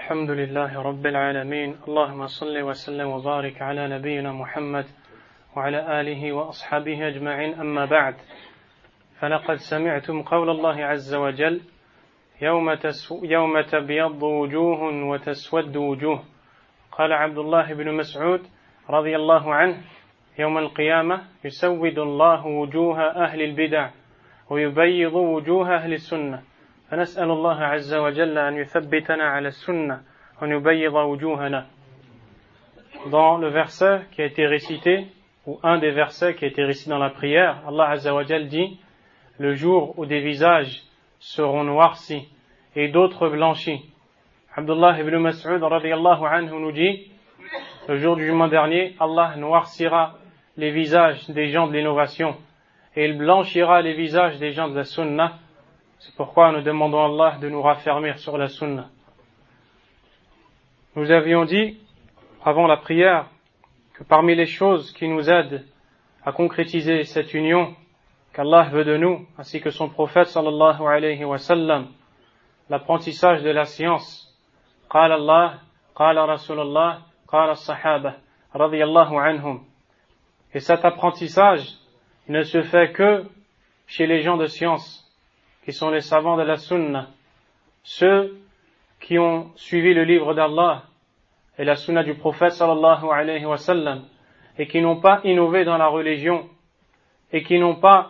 الحمد لله رب العالمين اللهم صل وسلم وبارك على نبينا محمد وعلى آله وأصحابه أجمعين أما بعد فلقد سمعتم قول الله عز وجل يوم تبيض وجوه وتسود وجوه قال عبد الله بن مسعود رضي الله عنه يوم القيامة يسود الله وجوه أهل البدع ويبيض وجوه أهل السنة فنسأل الله عز وجل أن يثبتنا على السنة وأن يبيض وجوهنا. Dans le verset qui a été récité, ou un des versets qui a été récité dans la prière, Allah Azza wa Jal dit: le jour où des visages seront noircis et d'autres blanchis. Abdullah ibn Mas'ud radiyallahu anhu nous dit: le jour du jugement dernier, Allah noircira les visages des gens de l'innovation et il blanchira les visages des gens de la sunna. C'est pourquoi nous demandons à Allah de nous raffermir sur la sunna. Nous avions dit, avant la prière, que parmi les choses qui nous aident à concrétiser cette union qu'Allah veut de nous, ainsi que son prophète sallallahu alayhi wa sallam, l'apprentissage de la science. Qala Allah, qala Rasulullah, qala Sahaba, radiyallahu anhum. Et cet apprentissage ne se fait que chez les gens de science, qui sont les savants de la sunna, ceux qui ont suivi le livre d'Allah et la sunna du prophète sallallahu alayhi wa sallam, et qui n'ont pas innové dans la religion, et qui n'ont pas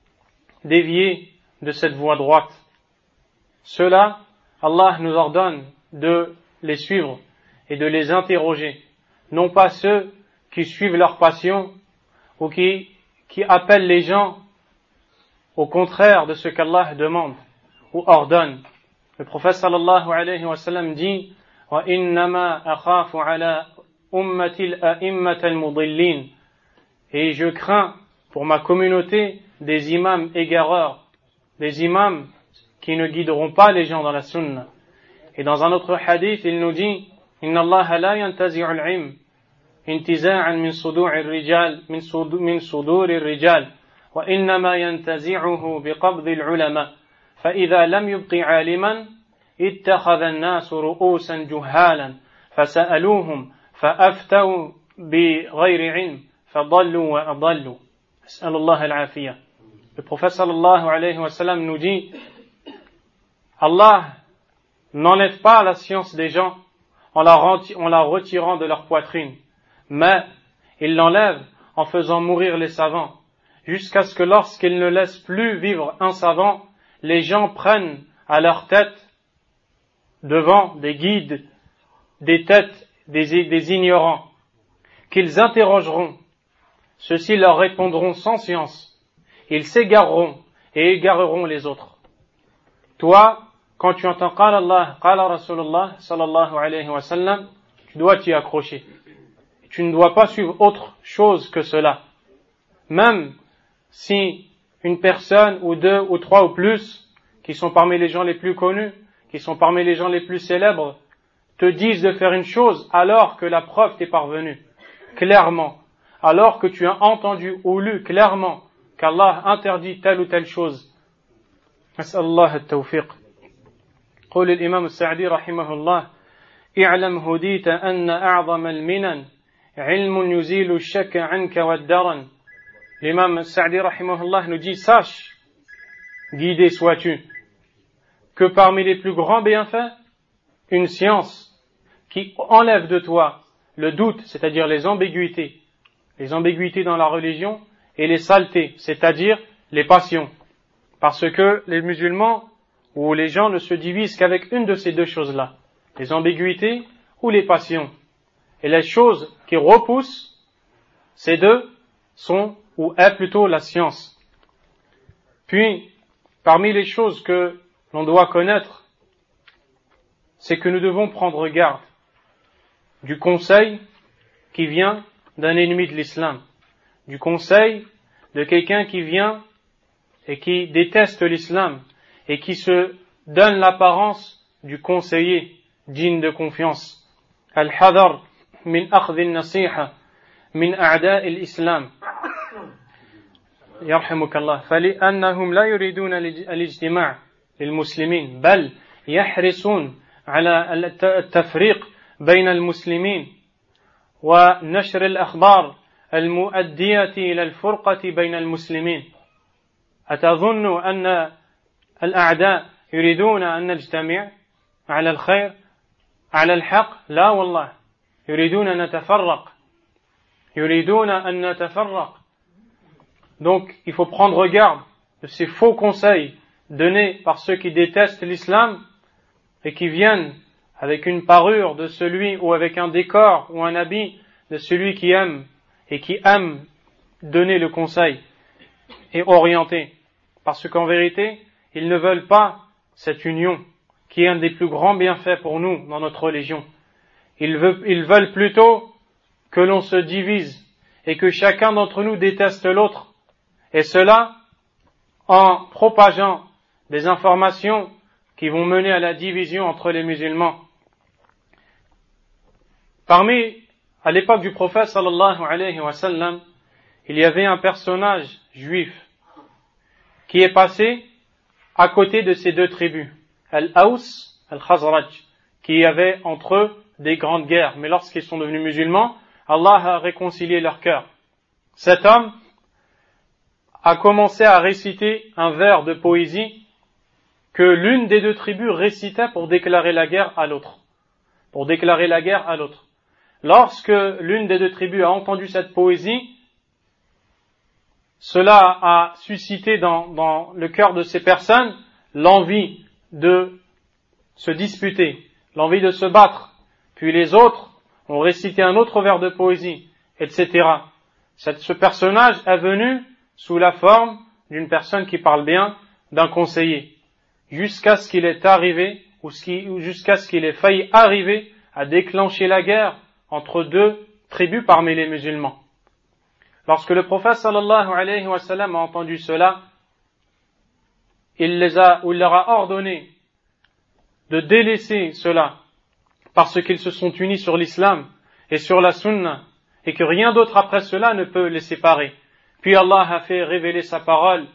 dévié de cette voie droite. Ceux-là, Allah nous ordonne de les suivre et de les interroger, non pas ceux qui suivent leur passion ou qui appellent les gens au contraire de ce qu'Allah demande ou ordonne. Le prophète sallallahu alayhi wa sallam dit: wa innama akhafu ala ummati al-a'immat al-mudillin. Et je crains pour ma communauté des imams égareurs, des imams qui ne guideront pas les gens dans la sunna. Et dans un autre hadith, il nous dit: inna Allah la yantazi'u al-'ilm intiza'an min sudu'i ar-rijal min suduri ar-rijal. وإنما ينتزعه بقبض العلماء فإذا لم يبق عالما اتخذ الناس رؤوسا جهالا فسألوهم فأفتوا بغير علم فضلوا وأضلوا أسأل الله العافية. Le prophète sallallahu alayhi wa sallam nous dit: Allah n'enlève pas la science des gens en la retirant de leur poitrine, mais il l'enlève en faisant mourir les savants, jusqu'à ce que lorsqu'ils ne laissent plus vivre un savant, les gens prennent à leur tête, devant des guides, des têtes des ignorants, qu'ils interrogeront. Ceux-ci leur répondront sans science. Ils s'égareront et égareront les autres. Toi, quand tu entends Qala Allah, Qala Rasulullah, sallallahu alayhi wa sallam, tu dois t'y accrocher. Tu ne dois pas suivre autre chose que cela. Même si une personne ou deux ou trois ou plus, qui sont parmi les gens les plus connus, qui sont parmi les gens les plus célèbres, te disent de faire une chose alors que la preuve t'est parvenue, clairement, alors que tu as entendu ou lu clairement qu'Allah interdit telle ou telle chose. Nas'allah al-tawfiq. قول الإمام السعدي رحمه الله: اعلم هديت أن أعظم المنن علم يزيل الشك عنك والدرن. L'imam Sa'di rahimahullah nous dit: sache, guidé sois-tu, que parmi les plus grands bienfaits, une science qui enlève de toi le doute, c'est-à-dire les ambiguïtés dans la religion, et les saletés, c'est-à-dire les passions. Parce que les musulmans ou les gens ne se divisent qu'avec une de ces deux choses-là, les ambiguïtés ou les passions. Et les choses qui repoussent ces deux sont ou est plutôt la science. Puis, parmi les choses que l'on doit connaître, c'est que nous devons prendre garde du conseil qui vient d'un ennemi de l'islam, du conseil de quelqu'un qui vient et qui déteste l'islam et qui se donne l'apparence du conseiller digne de confiance. Al-hadar min akhdh an-nasiha min a'da' al-islam. يرحمك الله فلأنهم لا يريدون الاجتماع للمسلمين بل يحرصون على التفريق بين المسلمين ونشر الأخبار المؤدية إلى الفرقة بين المسلمين. أتظن أن الأعداء يريدون أن نجتمع على الخير على الحق؟ لا والله، يريدون أن نتفرق. Donc il faut prendre garde de ces faux conseils donnés par ceux qui détestent l'islam et qui viennent avec une parure de celui ou avec un décor ou un habit de celui qui aime et qui aime donner le conseil et orienter. Parce qu'en vérité, ils ne veulent pas cette union qui est un des plus grands bienfaits pour nous dans notre religion. Ils veulent plutôt que l'on se divise et que chacun d'entre nous déteste l'autre. Et cela en propageant des informations qui vont mener à la division entre les musulmans. À l'époque du prophète sallallahu alayhi wa sallam, il y avait un personnage juif qui est passé à côté de ces deux tribus, Al-Aws, Al-Khazraj, qui avaient entre eux des grandes guerres. Mais lorsqu'ils sont devenus musulmans, Allah a réconcilié leur cœur. Cet homme a commencé à réciter un vers de poésie que l'une des deux tribus récitait pour déclarer la guerre à l'autre. Lorsque l'une des deux tribus a entendu cette poésie, cela a suscité dans le cœur de ces personnes l'envie de se disputer, l'envie de se battre. Puis les autres ont récité un autre vers de poésie, etc. Ce personnage est venu sous la forme d'une personne qui parle bien, d'un conseiller, jusqu'à ce qu'il ait arrivé, jusqu'à ce qu'il ait failli arriver à déclencher la guerre entre deux tribus parmi les musulmans. Lorsque le prophète sallallahu alayhi wa sallam a entendu cela, il leur a ordonné de délaisser cela, parce qu'ils se sont unis sur l'islam et sur la sunna, et que rien d'autre après cela ne peut les séparer. Puis Allah a fait révéler sa parole.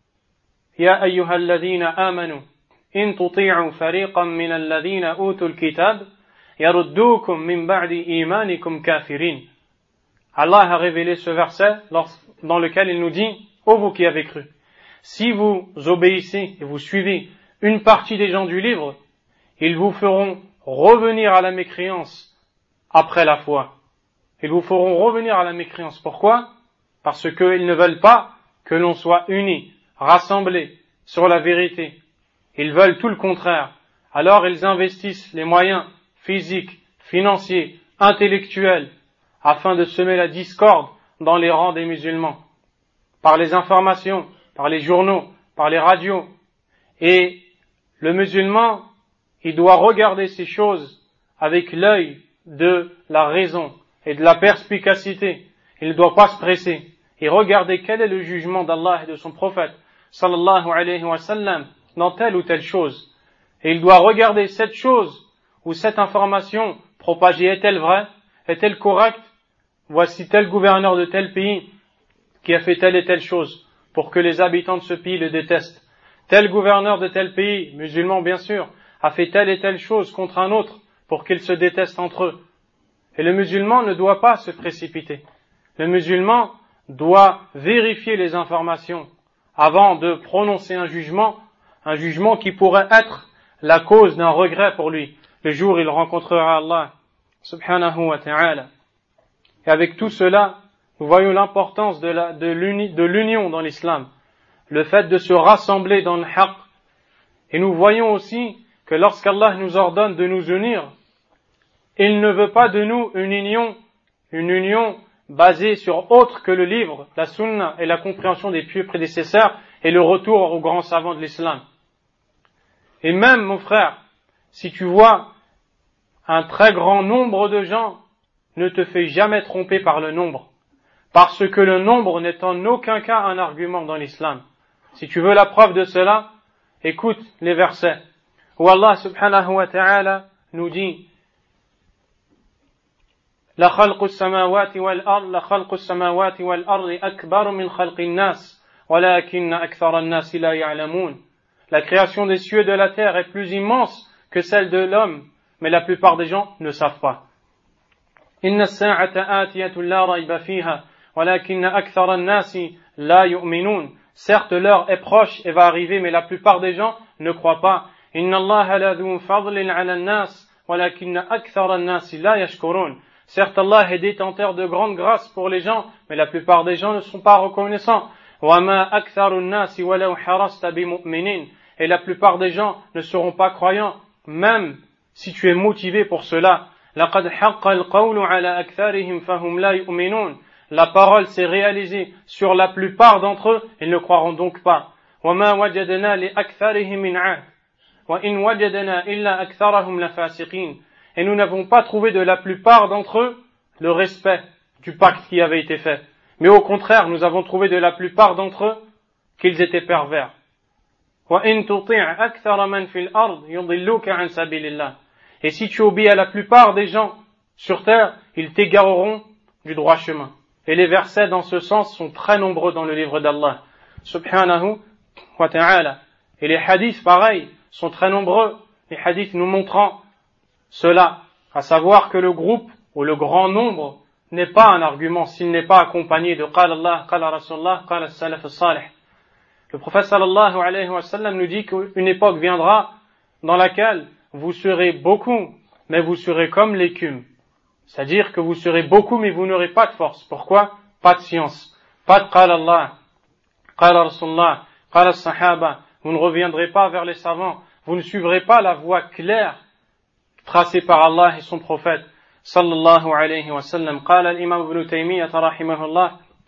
Ya ayyuhal ladhina amanu, in tuti'u fariqan min alladhina utul kitab, yaruddukum min ba'di imanikum kafirin. Allah a révélé ce verset dans lequel il nous dit, ô vous qui avez cru, si vous obéissez et vous suivez une partie des gens du livre, ils vous feront revenir à la mécréance après la foi. Ils vous feront revenir à la mécréance. Pourquoi? Parce qu'ils ne veulent pas que l'on soit unis, rassemblés sur la vérité. Ils veulent tout le contraire. Alors ils investissent les moyens physiques, financiers, intellectuels, afin de semer la discorde dans les rangs des musulmans, par les informations, par les journaux, par les radios. Et le musulman, il doit regarder ces choses avec l'œil de la raison et de la perspicacité. Il ne doit pas se presser et regarder quel est le jugement d'Allah et de son prophète sallallahu alayhi wa sallam dans telle ou telle chose. Et il doit regarder cette chose ou cette information propagée est-elle vraie, est-elle correcte? Voici tel gouverneur de tel pays qui a fait telle et telle chose pour que les habitants de ce pays le détestent. Tel gouverneur de tel pays, musulman bien sûr, a fait telle et telle chose contre un autre pour qu'ils se détestent entre eux. Et le musulman ne doit pas se précipiter. Le musulman doit vérifier les informations avant de prononcer un jugement qui pourrait être la cause d'un regret pour lui, le jour où il rencontrera Allah subhanahu wa ta'ala. Et avec tout cela, nous voyons l'importance de l'union dans l'islam, le fait de se rassembler dans le haqq. Et nous voyons aussi que lorsqu'Allah nous ordonne de nous unir, il ne veut pas de nous une union basée sur autre que le livre, la sunna et la compréhension des pieux prédécesseurs et le retour aux grands savants de l'islam. Et même, mon frère, si tu vois un très grand nombre de gens, ne te fais jamais tromper par le nombre, parce que le nombre n'est en aucun cas un argument dans l'islam. Si tu veux la preuve de cela, écoute les versets où Allah subhanahu wa ta'ala nous dit La khalqu as-samawati wal ardi akbar min khalqi an-nas walakinna akthara an-nas la ya'lamun. La création des cieux et de la terre est plus immense que celle de l'homme, mais la plupart des gens ne savent pas. إن الساعة آتية لا ريب فيها ولكن أكثر الناس لا يؤمنون. Certes, l'heure est proche et va arriver, mais la plupart des gens ne croient pas. إن الله لذو فضل على الناس ولكن أكثر الناس لا يشكرون. Certes, Allah est détenteur de grande grâce pour les gens, mais la plupart des gens ne sont pas reconnaissants. وما أكثر الناس ولو حرصت بمؤمنين. Et la plupart des gens ne seront pas croyants, même si tu es motivé pour cela. لقد حق القول على أكثرهم فهم لا يؤمنون. La parole s'est réalisée sur la plupart d'entre eux, ils ne croiront donc pas. وما وجدنا لأكثرهم من عهد وإن وجدنا إلا أكثرهم لفاسقين. Et nous n'avons pas trouvé de la plupart d'entre eux le respect du pacte qui avait été fait. Mais au contraire, nous avons trouvé de la plupart d'entre eux qu'ils étaient pervers. وإن تطيع أكثر من في الأرض يضلوك عن سبيل الله. Et si tu obéis à la plupart des gens sur terre, ils t'égareront du droit chemin. Et les versets dans ce sens sont très nombreux dans le livre d'Allah, subhanahu wa ta'ala. Et les hadiths, pareil, sont très nombreux. Les hadiths nous montrant cela, à savoir que le groupe ou le grand nombre n'est pas un argument s'il n'est pas accompagné de qala Allah, qala Rasulullah, qala salaf salih. Le prophète sallallahu alayhi wa sallam nous dit qu'une époque viendra dans laquelle vous serez beaucoup, mais vous serez comme l'écume. C'est-à-dire que vous serez beaucoup, mais vous n'aurez pas de force. Pourquoi? Pas de science. Pas de qala Allah, qala Rasulullah, qala Sahaba. Vous ne reviendrez pas vers les savants. Vous ne suivrez pas la voie claire tracée par Allah et son prophète. Sallallahu alayhi wa sallam. Qala l'imam Ibn Taymiyyah rahimahullah.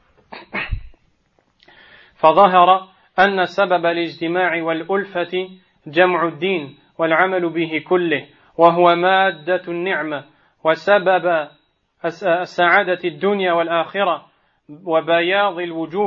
فظهر أن سبب الاجتماع والألفة جمع الدين والعمل به كله وهو مادة النعمة وسبب سعادة الدنيا والآخرة وبياض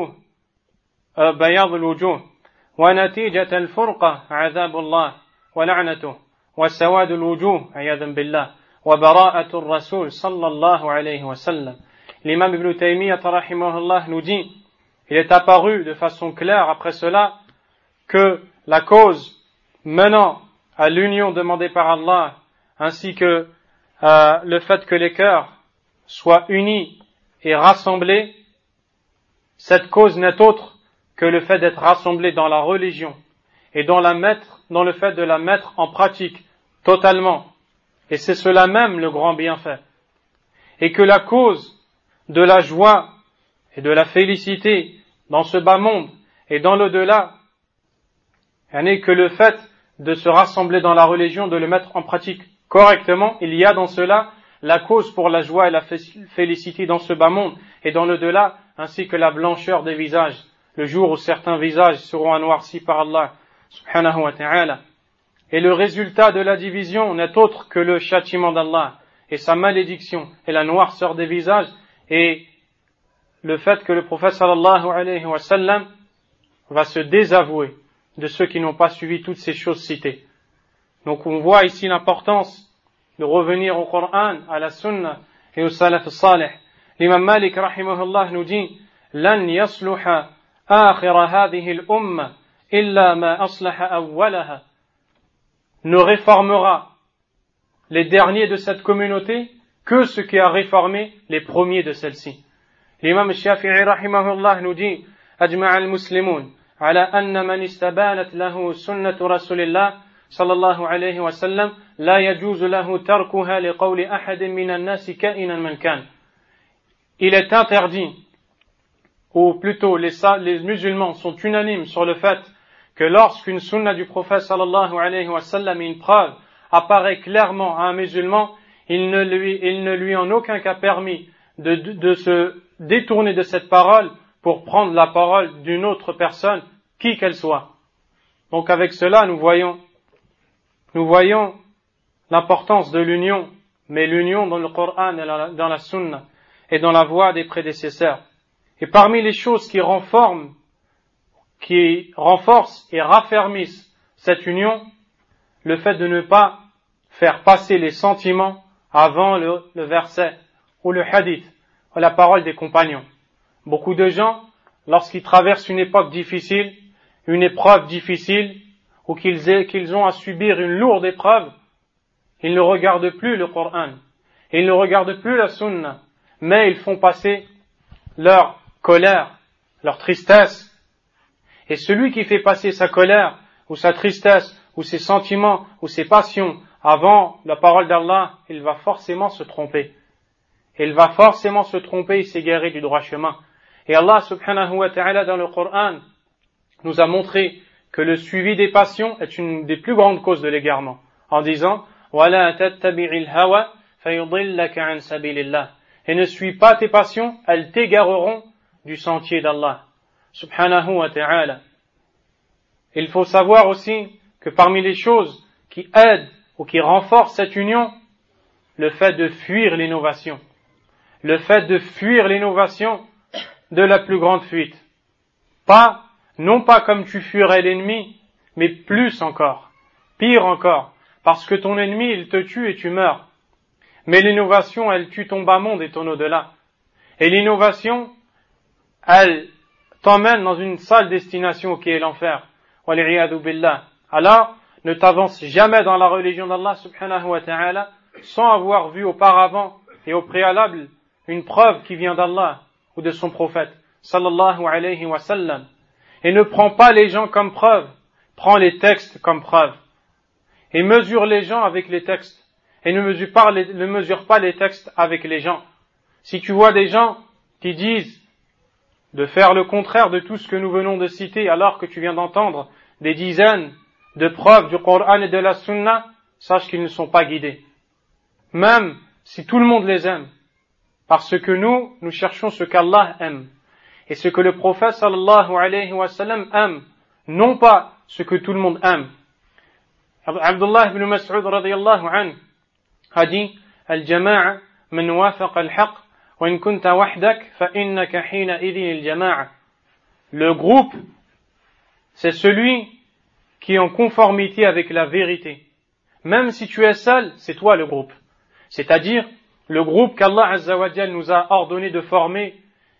الوجوه ونتيجة الفرقة عذاب الله ولعنته وسواد الوجوه عياذا بالله وبراءة الرسول صلى الله عليه وسلم. L'imam Ibn Taymiyyah rahimahullah nous dit, il est apparu de façon claire après cela que la cause menant à l'union demandée par Allah, ainsi que le fait que les cœurs soient unis et rassemblés, cette cause n'est autre que le fait d'être rassemblés dans la religion et dans le fait de la mettre en pratique totalement. Et c'est cela même le grand bienfait. Et que la cause de la joie et de la félicité dans ce bas monde et dans l'au-delà n'est que le fait de se rassembler dans la religion, de le mettre en pratique correctement. Il y a dans cela la cause pour la joie et la félicité dans ce bas monde et dans l'au-delà, ainsi que la blancheur des visages, le jour où certains visages seront anoircis par Allah subhanahu wa ta'ala. Et le résultat de la division n'est autre que le châtiment d'Allah et sa malédiction et la noirceur des visages et le fait que le prophète sallallahu alayhi wa sallam va se désavouer de ceux qui n'ont pas suivi toutes ces choses citées. Donc on voit ici l'importance de revenir au Coran, à la Sunna et au Salaf al-Salih. L'imam Malik rahimahullah nous dit لن يصلح آخر هذه الأمة إلا ما أصلح أولها. Ne réformera les derniers de cette communauté que ce qui a réformé les premiers de celle-ci. L'imam Shafi'i rahimahullah nous dit أجمع المسلمون على أن من استبانت له سنة رسول الله صلى الله عليه وسلم لا يجوز له تركها لقول أحد من الناس كائنا من كان. Il est interdit, ou plutôt les musulmans sont unanimes sur le fait que lorsqu'une sunna du prophète sallallahu alayhi wa sallam, une preuve, apparaît clairement à un musulman, il ne lui en aucun cas permis de se détourner de cette parole pour prendre la parole d'une autre personne, qui qu'elle soit. Donc avec cela, nous voyons l'importance de l'union, mais l'union dans le Coran et dans la Sunna et dans la voie des prédécesseurs. Et parmi les choses qui renforcent et raffermissent cette union, le fait de ne pas faire passer les sentiments avant le verset ou le hadith ou la parole des compagnons. Beaucoup de gens, lorsqu'ils traversent une époque difficile, une épreuve difficile, ou qu'ils ont à subir une lourde épreuve, ils ne regardent plus le Coran, ils ne regardent plus la Sunna, mais ils font passer leur colère, leur tristesse. Et celui qui fait passer sa colère, ou sa tristesse, ou ses sentiments, ou ses passions avant la parole d'Allah, il va forcément se tromper. Il va forcément se tromper et s'égarer du droit chemin. Et Allah subhanahu wa ta'ala dans le Coran nous a montré que le suivi des passions est une des plus grandes causes de l'égarement, en disant وَلَا تَتَّبِعِ الْهَوَى فَيُضِلَّكَ عَنْ سَبِيلِ اللَّهِ. Et ne suis pas tes passions, elles t'égareront du sentier d'Allah subhanahu wa ta'ala. Il faut savoir aussi que parmi les choses qui aident ou qui renforcent cette union, le fait de fuir l'innovation. Le fait de fuir l'innovation de la plus grande fuite. Non pas comme tu fuirais l'ennemi, mais plus encore, pire encore, parce que ton ennemi, il te tue et tu meurs. Mais l'innovation, elle tue ton bas monde et ton au-delà. Et l'innovation, elle t'emmène dans une sale destination qui est l'enfer. Wal'iyadu billah. Alors, ne t'avance jamais dans la religion d'Allah subhanahu wa ta'ala sans avoir vu auparavant et au préalable une preuve qui vient d'Allah ou de son prophète sallallahu alayhi wa sallam. Et ne prends pas les gens comme preuve, prends les textes comme preuve. Et mesure les gens avec les textes. Et ne mesure pas les textes avec les gens. Si tu vois des gens qui disent de faire le contraire de tout ce que nous venons de citer alors que tu viens d'entendre des dizaines de preuves du Coran et de la Sunna, sache qu'ils ne sont pas guidés. Même si tout le monde les aime. Parce que nous cherchons ce qu'Allah aime. Et ce que le prophète sallallahu alayhi wa sallam aime. Non pas ce que tout le monde aime. Abdullah ibn Mas'ud radiyallahu anhu a dit Al-jama'a man wafaqa al-haq wa in kunta wahdak fa innaka hina idhin al-jama'a. Le groupe, c'est celui qui est en conformité avec la vérité. Même si tu es seul, c'est toi le groupe. C'est-à-dire, le groupe qu'Allah Azza wa Jal nous a ordonné de former,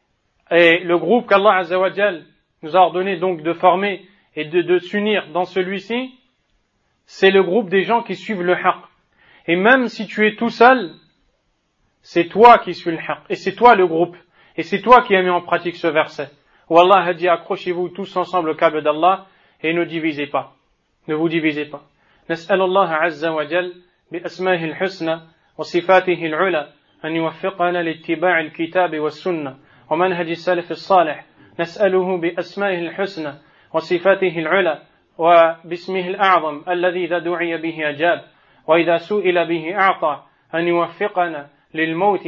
et le groupe qu'Allah Azza wa Jal nous a ordonné donc de former et de s'unir dans celui-ci, c'est le groupe des gens qui suivent le haqq. Et même si tu es tout seul, c'est toi qui suis le haqq, et c'est toi le groupe, et c'est toi qui as mis en pratique ce verset, où Allah a dit accrochez-vous tous ensemble au câble d'Allah, et ne divisez pas. Ne vous divisez pas. نسأل الله عز وجل بأسمائه الحسنى وصفاته العلى أن يوفقنا لاتباع الكتاب والسنة ومنهج السلف الصالح. نسأله بأسمائه الحسنى وصفاته العلى وباسمه الأعظم الذي إذا دعي به أجاب وإذا سئل به أعطى أن يوفقنا للموت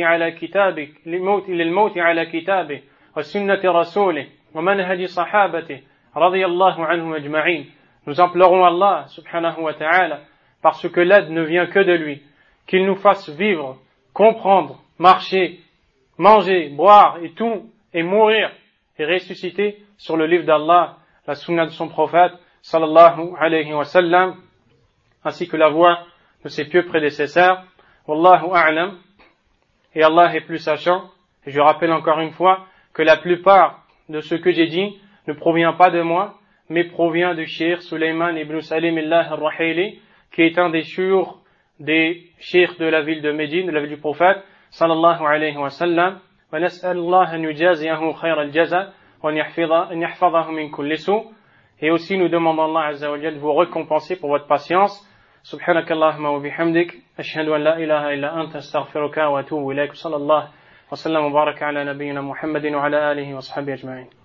على كتابه وسنة رسوله ومنهج صحابته رضي الله عنهم أجمعين. Nous implorons Allah subhanahu wa ta'ala, parce que l'aide ne vient que de lui, qu'il nous fasse vivre, comprendre, marcher, manger, boire et tout, et mourir et ressusciter sur le livre d'Allah, la sunna de son prophète, sallallahu alayhi wa sallam, ainsi que la voie de ses pieux prédécesseurs. Wallahu a'lam. Et Allah est plus sachant. Et je rappelle encore une fois que la plupart de ce que j'ai dit ne provient pas de moi, mais provient du Cheikh Sulayman ibn Salim al-Rahili, qui est un des cheikhs de la ville de Médine, de la ville du prophète, sallallahu alayhi wa sallam. ونسأل الله أن يجازيه خير الجزاء وأن يحفظه من كل سوء. Et aussi nous demandons Allah Azza wa Jalla de vous récompenser pour votre patience. سبحانك اللهم وبحمدك أشهد أن لا إله إلا أنت أستغفرك وأتوب إليك. صلى الله وسلم وبارك على نبينا محمد وعلى آله وصحبه أجمعين.